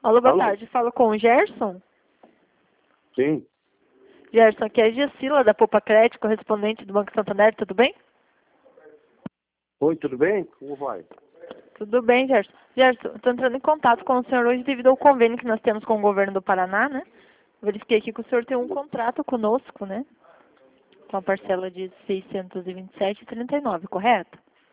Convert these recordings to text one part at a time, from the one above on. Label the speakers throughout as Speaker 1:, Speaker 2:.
Speaker 1: Alô, boa
Speaker 2: Alô?
Speaker 1: tarde. Falo com o Gerson.
Speaker 2: Sim.
Speaker 1: Gerson, aqui é a Gessila, da Poupa Crédito, correspondente do Banco Santander, tudo bem?
Speaker 2: Oi, tudo bem? Como vai?
Speaker 1: Tudo bem, Gerson. Gerson, estou entrando em contato com o senhor hoje devido ao convênio que nós temos com o governo do Paraná, né? Verifiquei aqui que o senhor tem um contrato conosco, né? Com a parcela de R$ 627,39, correto?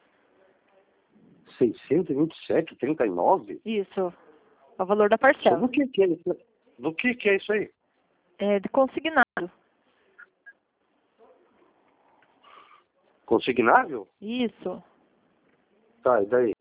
Speaker 2: 627,39?
Speaker 1: Isso, é o valor da
Speaker 2: Só
Speaker 1: parcela.
Speaker 2: do que é isso? Do que é isso aí?
Speaker 1: É de consignado.
Speaker 2: Consignável?
Speaker 1: Isso.
Speaker 2: Tá, e daí?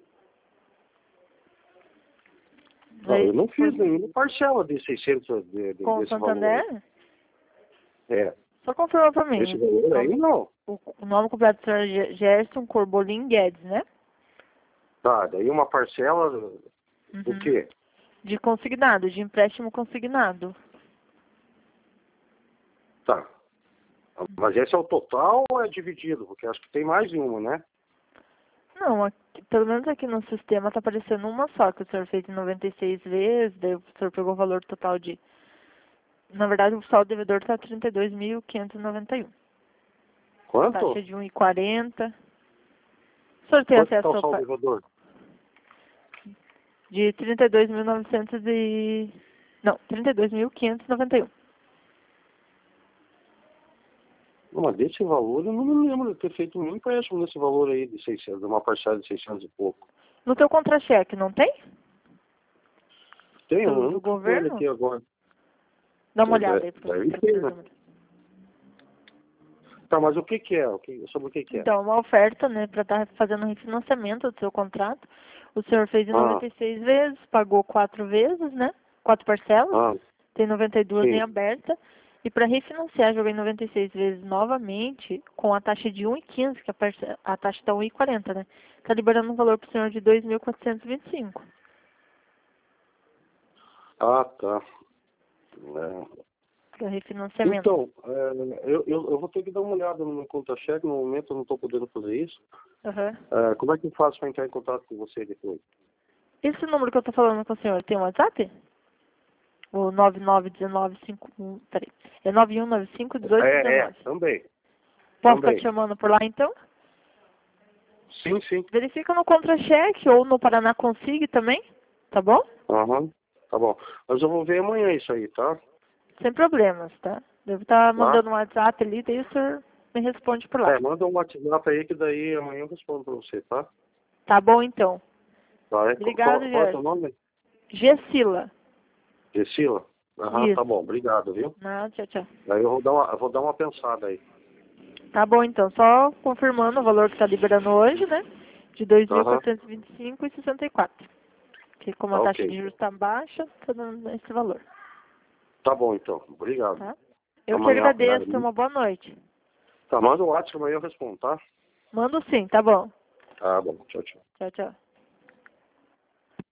Speaker 2: Não,
Speaker 1: Daí,
Speaker 2: eu não fiz nenhuma parcela de 600
Speaker 1: com o
Speaker 2: desse valor
Speaker 1: Santander?
Speaker 2: aí. É.
Speaker 1: Só confirma para mim.
Speaker 2: Esse valor aí não.
Speaker 1: O nome completo do senhor é Gerson Corbolim Guedes, né?
Speaker 2: Tá, daí uma parcela do
Speaker 1: Uhum.
Speaker 2: quê?
Speaker 1: De consignado, de empréstimo consignado.
Speaker 2: Tá. Mas esse é o total ou é dividido? Porque acho que tem mais de uma, né?
Speaker 1: Não, aqui, pelo menos aqui no sistema está aparecendo uma só, que o senhor fez em 96 vezes, daí o senhor pegou o valor total de... Na verdade, o saldo devedor está 32.591.
Speaker 2: Quanto?
Speaker 1: Taxa de 1,40. O senhor tem
Speaker 2: Quanto está
Speaker 1: acesso
Speaker 2: o
Speaker 1: ao...
Speaker 2: saldo devedor?
Speaker 1: De 32.900 e... Não, 32.591.
Speaker 2: Não, mas desse valor eu não me lembro de ter feito um empréstimo nesse valor aí de 600, uma parcela de 600 e pouco.
Speaker 1: No teu contra-cheque, não tem?
Speaker 2: Tem, eu
Speaker 1: Do
Speaker 2: não tô com ele
Speaker 1: governo?
Speaker 2: aqui agora.
Speaker 1: Dá uma olhada aí para
Speaker 2: Deve ter, né? Tá, mas o que que é? Sobre o que que é?
Speaker 1: Então, uma oferta, né, para estar fazendo refinanciamento do seu contrato. O senhor fez em 96 vezes, pagou 4 vezes, né? 4 parcelas, tem 92 em
Speaker 2: sim.
Speaker 1: aberta. E para refinanciar, jogar em 96 vezes novamente, com a taxa de 1,15, que a taxa está 1,40, né? Está liberando um valor para o senhor de 2.425.
Speaker 2: Ah, tá. É.
Speaker 1: Para refinanciamento.
Speaker 2: Então, eu vou ter que dar uma olhada no meu conta-cheque, no momento eu não estou podendo fazer isso.
Speaker 1: Uhum.
Speaker 2: Como é que eu faço para entrar em contato com você depois?
Speaker 1: Esse número que eu estou falando com o senhor tem um WhatsApp? O 991951, peraí. É 91951819.
Speaker 2: Também.
Speaker 1: Posso estar
Speaker 2: Também.
Speaker 1: te chamando por lá então?
Speaker 2: Sim, sim.
Speaker 1: Verifica no contra-cheque ou no Paraná Consigue também, tá bom?
Speaker 2: Aham. Tá bom. Mas eu vou ver amanhã isso aí, tá?
Speaker 1: Sem problemas, tá? Devo estar mandando um WhatsApp ali, daí o senhor me responde por lá.
Speaker 2: Manda um WhatsApp aí que daí amanhã eu respondo pra você, tá?
Speaker 1: Tá bom então.
Speaker 2: Tá,
Speaker 1: Obrigado,
Speaker 2: qual é o teu nome?
Speaker 1: Gessila.
Speaker 2: Gessila? Aham,
Speaker 1: Isso.
Speaker 2: tá bom, obrigado, viu?
Speaker 1: Não, tchau, tchau.
Speaker 2: Aí eu vou dar uma pensada aí.
Speaker 1: Tá bom então, só confirmando o valor que está liberando hoje, né? De
Speaker 2: Aham,
Speaker 1: 2.425,64. Que como
Speaker 2: tá
Speaker 1: a taxa
Speaker 2: ok.
Speaker 1: de juros está baixa, está dando esse valor.
Speaker 2: Tá bom então, obrigado.
Speaker 1: Tá? Eu que
Speaker 2: Amanhã,
Speaker 1: agradeço, uma boa noite.
Speaker 2: tá, manda o WhatsApp amanhã eu respondo, tá?
Speaker 1: Mando sim, tá bom.
Speaker 2: Tá bom, tchau, tchau.
Speaker 1: Tchau, tchau.